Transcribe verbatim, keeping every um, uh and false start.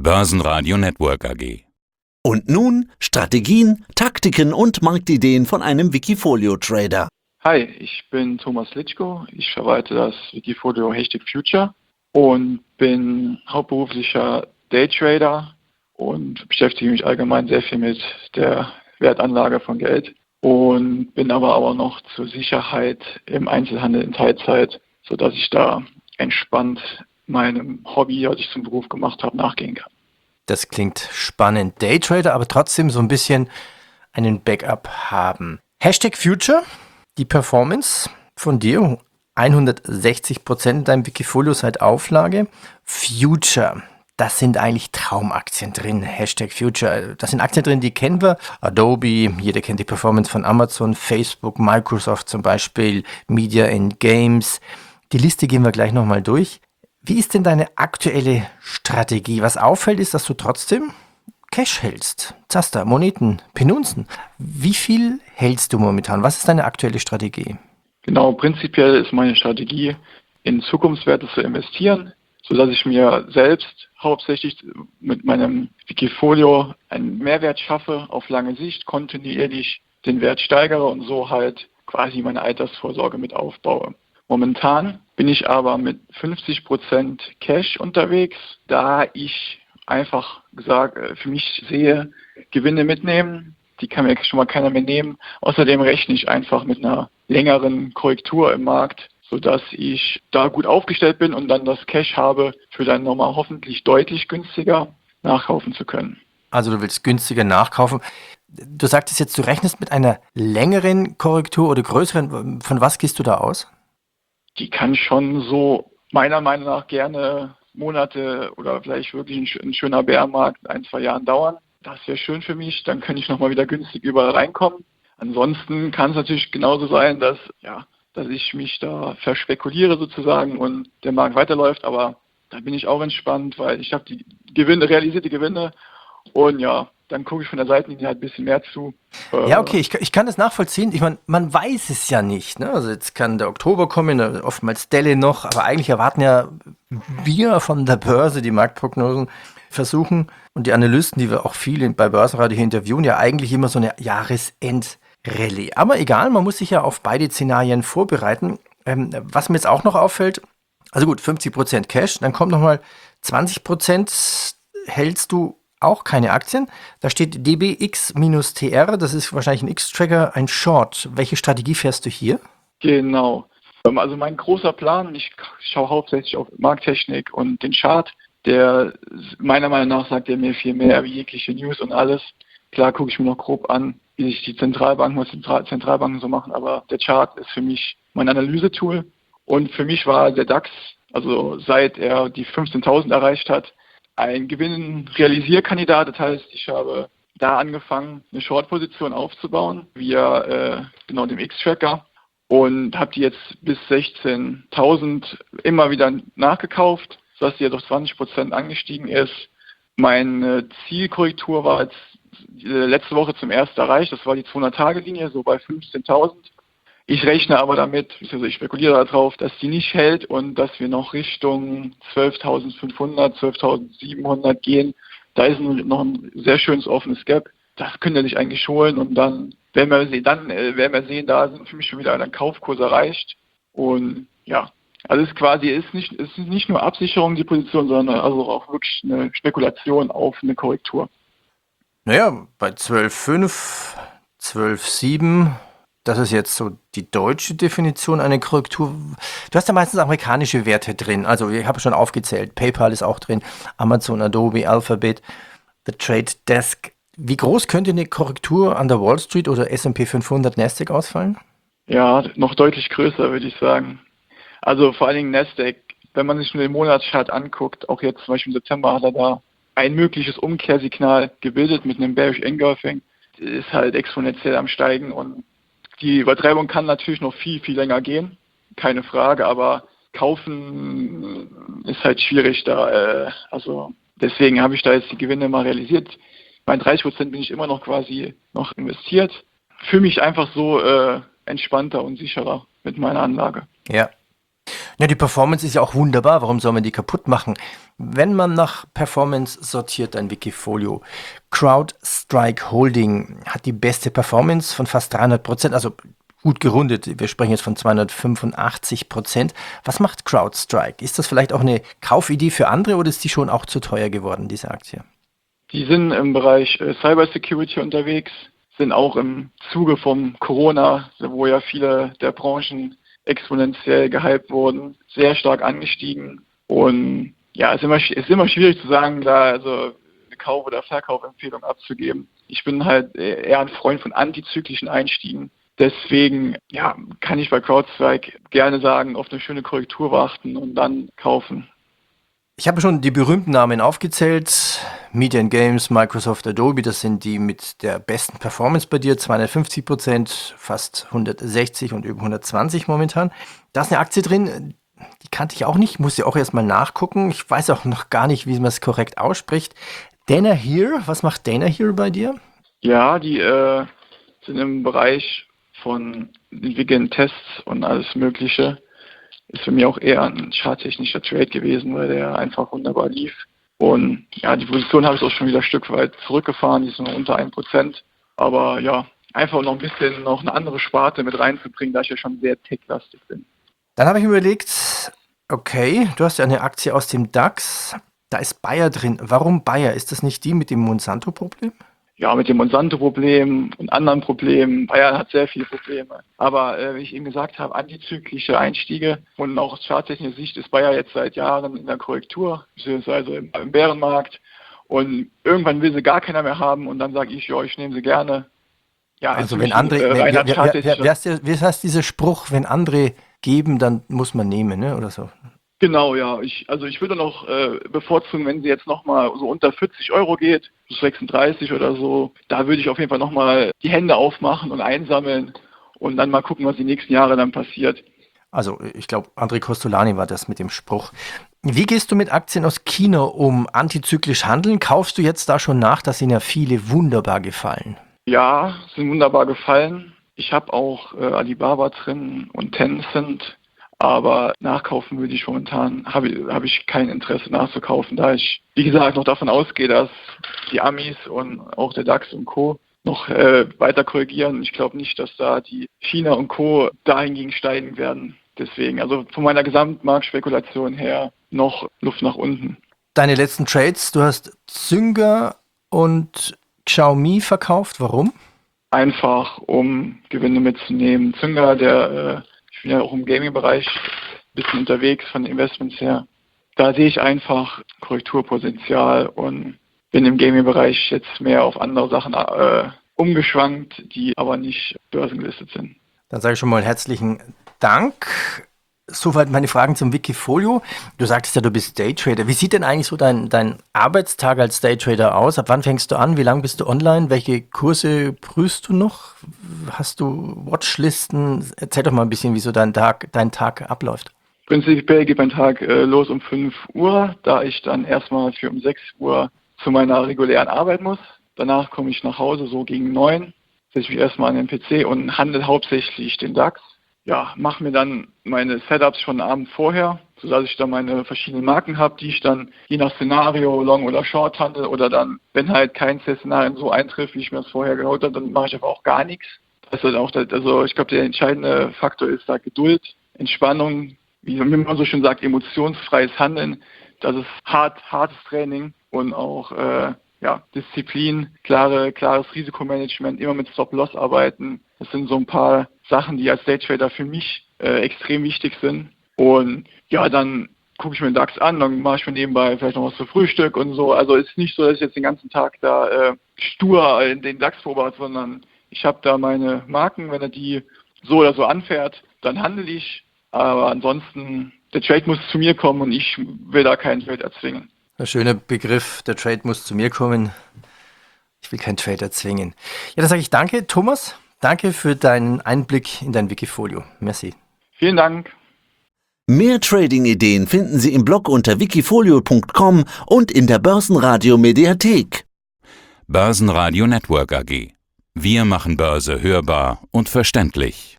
Börsenradio Network A G. Und nun Strategien, Taktiken und Marktideen von einem Wikifolio-Trader. Hi, ich bin Thomas Litschko. Ich verwalte das Wikifolio Hashtag Future und bin hauptberuflicher Daytrader und beschäftige mich allgemein sehr viel mit der Wertanlage von Geld und bin aber auch noch zur Sicherheit im Einzelhandel in Teilzeit, sodass ich da entspannt meinem Hobby, das ich zum Beruf gemacht habe, nachgehen kann. Das klingt spannend. Daytrader, aber trotzdem so ein bisschen einen Backup haben. Hashtag Future, die Performance von dir, hundertsechzig Prozent in deinem Wikifolio seit Auflage. Future, das sind eigentlich Traumaktien drin. Hashtag Future, das sind Aktien drin, die kennen wir. Adobe, jeder kennt die Performance von Amazon, Facebook, Microsoft zum Beispiel, Media and Games. Die Liste gehen wir gleich nochmal durch. Wie ist denn deine aktuelle Strategie? Was auffällt, ist, dass du trotzdem Cash hältst. Zaster, Moneten, Penunzen. Wie viel hältst du momentan? Was ist deine aktuelle Strategie? Genau, prinzipiell ist meine Strategie, in Zukunftswerte zu investieren, sodass ich mir selbst hauptsächlich mit meinem Wikifolio einen Mehrwert schaffe, auf lange Sicht kontinuierlich den Wert steigere und so halt quasi meine Altersvorsorge mit aufbaue. Momentan bin ich aber mit fünfzig Prozent Cash unterwegs, da ich einfach gesagt für mich sehe, Gewinne mitnehmen, die kann mir schon mal keiner mehr nehmen. Außerdem rechne ich einfach mit einer längeren Korrektur im Markt, sodass ich da gut aufgestellt bin und dann das Cash habe, für dann nochmal hoffentlich deutlich günstiger nachkaufen zu können. Also du willst günstiger nachkaufen. Du sagtest jetzt, du rechnest mit einer längeren Korrektur oder größeren. Von was gehst du da aus? Die kann schon so meiner Meinung nach gerne Monate oder vielleicht wirklich ein, ein schöner Bärenmarkt ein, zwei Jahren dauern. Das wäre schön für mich, dann könnte ich nochmal wieder günstig überall reinkommen. Ansonsten kann es natürlich genauso sein, dass, ja, dass ich mich da verspekuliere sozusagen und der Markt weiterläuft, aber da bin ich auch entspannt, weil ich habe die Gewinne, realisierte Gewinne und ja, dann gucke ich von der Seitenlinie halt ein bisschen mehr zu. Ja, okay, ich, ich kann das nachvollziehen. Ich meine, man weiß es ja nicht. Ne? Also jetzt kann der Oktober kommen, oftmals Delle noch, aber eigentlich erwarten ja wir von der Börse die Marktprognosen versuchen und die Analysten, die wir auch viele bei Börsenradio hier interviewen, ja eigentlich immer so eine Jahresend-Rallye. Aber egal, man muss sich ja auf beide Szenarien vorbereiten. Ähm, was mir jetzt auch noch auffällt, also gut, fünfzig Prozent Cash, dann kommt nochmal zwanzig Prozent hältst du auch keine Aktien. Da steht D B X T R, das ist wahrscheinlich ein X-Tracker, ein Short. Welche Strategie fährst du hier? Genau. Also mein großer Plan, ich schaue hauptsächlich auf Markttechnik und den Chart, der meiner Meinung nach sagt er mir viel mehr wie jegliche News und alles. Klar gucke ich mir noch grob an, wie sich die Zentralbanken und Zentral- Zentralbanken so machen, aber der Chart ist für mich mein Analysetool und für mich war der DAX, also seit er die fünfzehntausend erreicht hat, ein Gewinnrealisierkandidat. Das heißt, ich habe da angefangen, eine Short-Position aufzubauen via äh, genau dem X-Tracker und habe die jetzt bis sechzehntausend immer wieder nachgekauft, sodass die jetzt auf zwanzig Prozent angestiegen ist. Meine Zielkorrektur war jetzt äh, letzte Woche zum ersten erreicht, das war die zweihundert-Tage-Linie, so bei fünfzehntausend. Ich rechne aber damit, also ich spekuliere darauf, dass die nicht hält und dass wir noch Richtung zwölftausendfünfhundert, zwölftausendsiebenhundert gehen. Da ist noch ein sehr schönes offenes Gap. Das könnt ihr sich eigentlich holen und dann werden wir sehen, dann äh, werden wir sehen, da sind für mich schon wieder ein Kaufkurs erreicht. Und ja, also es ist quasi ist nicht, es ist nicht nur Absicherung die Position, sondern also auch wirklich eine Spekulation auf eine Korrektur. Naja, bei zwölf Komma fünf, zwölf Komma sieben. Das ist jetzt so die deutsche Definition einer Korrektur. Du hast ja meistens amerikanische Werte drin. Also ich habe schon aufgezählt. PayPal ist auch drin. Amazon, Adobe, Alphabet, The Trade Desk. Wie groß könnte eine Korrektur an der Wall Street oder S und P fünfhundert Nasdaq ausfallen? Ja, noch deutlich größer, würde ich sagen. Also vor allen Dingen Nasdaq, wenn man sich nur den Monatschart anguckt, auch jetzt zum Beispiel im September hat er da ein mögliches Umkehrsignal gebildet mit einem Bearish Engulfing. Ist halt exponentiell am Steigen und die Übertreibung kann natürlich noch viel, viel länger gehen, keine Frage, aber kaufen ist halt schwierig da. Äh, also deswegen habe ich da jetzt die Gewinne mal realisiert. Bei dreißig Prozent bin ich immer noch quasi noch investiert. Fühle mich einfach so äh, entspannter und sicherer mit meiner Anlage. Ja. Ja, die Performance ist ja auch wunderbar. Warum soll man die kaputt machen? Wenn man nach Performance sortiert, ein Wikifolio. CrowdStrike Holding hat die beste Performance von fast dreihundert Prozent, also gut gerundet. Wir sprechen jetzt von zweihundertfünfundachtzig Prozent. Was macht CrowdStrike? Ist das vielleicht auch eine Kaufidee für andere oder ist die schon auch zu teuer geworden, diese Aktie? Die sind im Bereich äh, Cybersecurity unterwegs, sind auch im Zuge vom Corona, wo ja viele der Branchen exponentiell gehypt wurden, sehr stark angestiegen. Und ja, es ist immer, es ist immer schwierig zu sagen, da also eine Kauf- oder Verkaufempfehlung abzugeben. Ich bin halt eher ein Freund von antizyklischen Einstiegen. Deswegen ja, kann ich bei CrowdStrike gerne sagen, auf eine schöne Korrektur warten und dann kaufen. Ich habe schon die berühmten Namen aufgezählt. Media and Games, Microsoft, Adobe, das sind die mit der besten Performance bei dir. zweihundertfünfzig Prozent, fast hundertsechzig und über hundertzwanzig momentan. Da ist eine Aktie drin, die kannte ich auch nicht, muss ja auch erstmal nachgucken. Ich weiß auch noch gar nicht, wie man es korrekt ausspricht. Danaher, was macht Danaher bei dir? Ja, die äh, sind im Bereich von entwickeln Tests und alles Mögliche. Ist für mich auch eher ein charttechnischer Trade gewesen, weil der einfach wunderbar lief. Und ja, die Position habe ich auch schon wieder ein Stück weit zurückgefahren, die ist nur unter ein Prozent. Aber ja, einfach noch ein bisschen noch eine andere Sparte mit reinzubringen, da ich ja schon sehr tech-lastig bin. Dann habe ich mir überlegt, okay, du hast ja eine Aktie aus dem DAX, da ist Bayer drin. Warum Bayer? Ist das nicht die mit dem Monsanto-Problem? Ja, mit dem Monsanto-Problem und anderen Problemen. Bayern hat sehr viele Probleme. Aber äh, wie ich eben gesagt habe, antizyklische Einstiege und auch aus charttechnischer Sicht ist Bayer jetzt seit Jahren in der Korrektur, beziehungsweise im, im Bärenmarkt. Und irgendwann will sie gar keiner mehr haben und dann sage ich, ja, ich nehme sie gerne. Ja, also wenn andere, äh, wer, wer, wer, wer, wer, wie heißt dieser Spruch, wenn andere geben, dann muss man nehmen, ne? Oder so? Genau, ja. Ich, also ich würde noch äh, bevorzugen, wenn sie jetzt nochmal so unter vierzig Euro geht, bis sechsunddreißig oder so, da würde ich auf jeden Fall nochmal die Hände aufmachen und einsammeln und dann mal gucken, was die nächsten Jahre dann passiert. Also ich glaube, André Costolani war das mit dem Spruch. Wie gehst du mit Aktien aus China um? Antizyklisch handeln? Kaufst du jetzt da schon nach? Das sind ja viele wunderbar gefallen. Ja, sind wunderbar gefallen. Ich habe auch äh, Alibaba drin und Tencent. Aber nachkaufen würde ich momentan, habe ich, habe ich kein Interesse nachzukaufen, da ich, wie gesagt, noch davon ausgehe, dass die Amis und auch der DAX und Co. noch äh, weiter korrigieren. Ich glaube nicht, dass da die China und Co. dahingegen steigen werden. Deswegen, also von meiner Gesamtmarktspekulation her noch Luft nach unten. Deine letzten Trades, du hast Zynga und Xiaomi verkauft. Warum? Einfach, um Gewinne mitzunehmen. Zynga, der äh, ich bin ja auch im Gaming-Bereich ein bisschen unterwegs von den Investments her. Da sehe ich einfach Korrekturpotenzial und bin im Gaming-Bereich jetzt mehr auf andere Sachen äh, umgeschwankt, die aber nicht börsengelistet sind. Dann sage ich schon mal herzlichen Dank. Soweit meine Fragen zum Wikifolio. Du sagtest ja, du bist Daytrader. Wie sieht denn eigentlich so dein, dein Arbeitstag als Daytrader aus? Ab wann fängst du an? Wie lange bist du online? Welche Kurse prüfst du noch? Hast du Watchlisten? Erzähl doch mal ein bisschen, wie so dein Tag, dein Tag abläuft. Prinzipiell geht mein Tag äh, los um fünf Uhr, da ich dann erstmal für um sechs Uhr zu meiner regulären Arbeit muss. Danach komme ich nach Hause so gegen neun, setze ich mich erstmal an den P C und handle hauptsächlich den DAX. Ja, mache mir dann meine Setups schon einen Abend vorher, sodass ich dann meine verschiedenen Marken habe, die ich dann je nach Szenario Long oder Short handle oder dann, wenn halt kein Szenario so eintrifft, wie ich mir das vorher geholt habe, dann mache ich aber auch gar nichts. Das ist auch, das, also ich glaube, der entscheidende Faktor ist da Geduld, Entspannung, wie man so schön sagt, emotionsfreies Handeln. Das ist hart, hartes Training und auch äh, ja, Disziplin, klare, klares Risikomanagement, immer mit Stop-Loss arbeiten. Das sind so ein paar Sachen, die als Daytrader für mich äh, extrem wichtig sind. Und ja, dann gucke ich mir den DAX an, dann mache ich mir nebenbei vielleicht noch was zu Frühstück und so. Also es ist nicht so, dass ich jetzt den ganzen Tag da äh, stur in den DAX beobachte, sondern ich habe da meine Marken. Wenn er die so oder so anfährt, dann handle ich. Aber ansonsten, der Trade muss zu mir kommen und ich will da keinen Trade erzwingen. Ein schöner Begriff, der Trade muss zu mir kommen. Ich will keinen Trade erzwingen. Ja, dann sage ich danke, Thomas. Danke für deinen Einblick in dein Wikifolio. Merci. Vielen Dank. Mehr Trading-Ideen finden Sie im Blog unter wikifolio punkt com und in der Börsenradio Mediathek. Börsenradio Network A G. Wir machen Börse hörbar und verständlich.